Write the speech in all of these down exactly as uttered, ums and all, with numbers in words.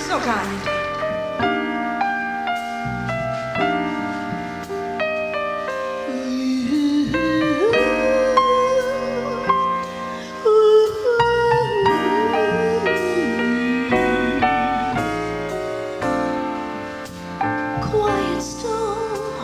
so kind. Quiet storm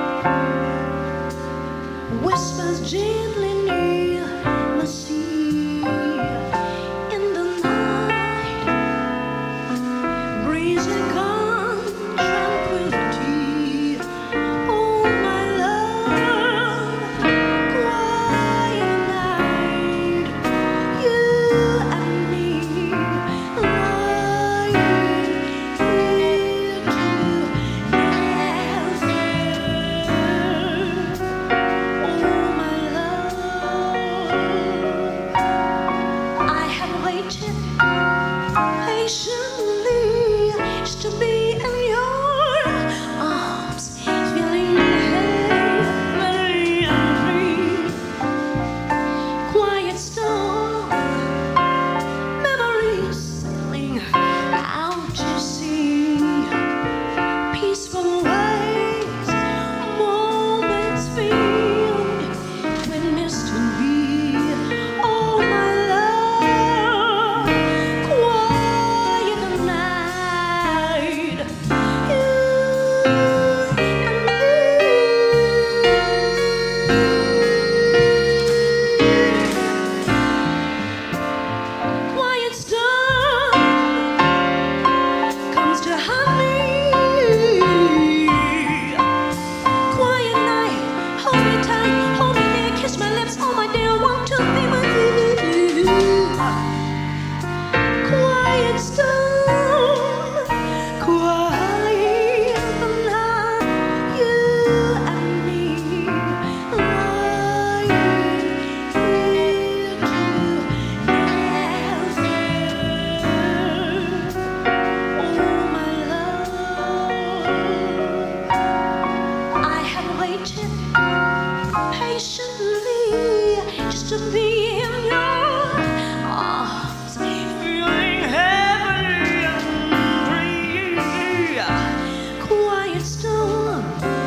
whispers gently near the sea in the night, breezing calm tranquility. Oh my love, quiet night, you and me lying here together. Oh my love, I have waited patiently just to be in your arms, feeling heavenly and free. Quiet storm, memories sailing out to sea, peaceful waves, moments filled with mystery. Oh my love, quiet night, you and me. Quiet storm comes to haunt me. Quiet night, hold me tight, hold me near, kiss my lips, oh my dear, want to be with you. Quiet storm, quiet night, you and me lying here together. Oh my love, I have waited patiently just to be in your arms, feeling heavenly and free. Quiet storm,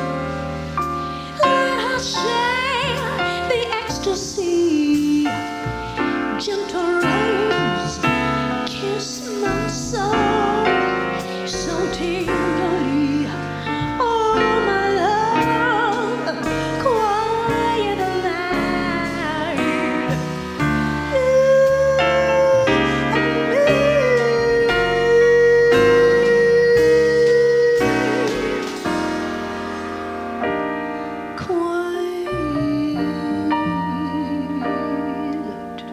let us share the ecstasy. Gentle rays kiss my soul so tenderly. Oh my love, quiet night, you and me. Quiet.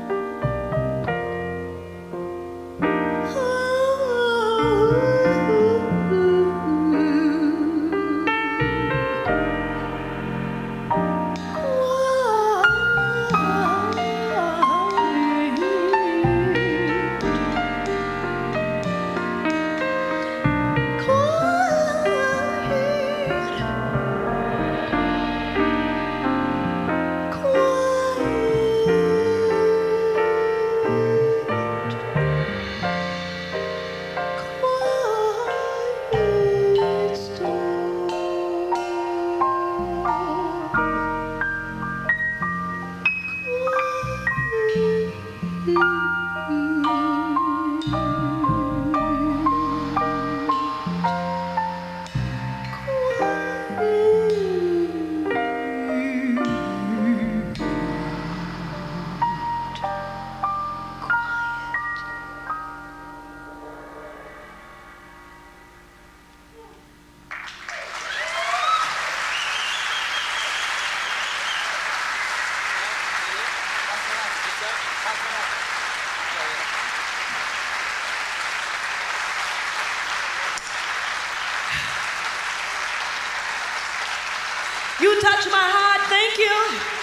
You touch my heart, thank you.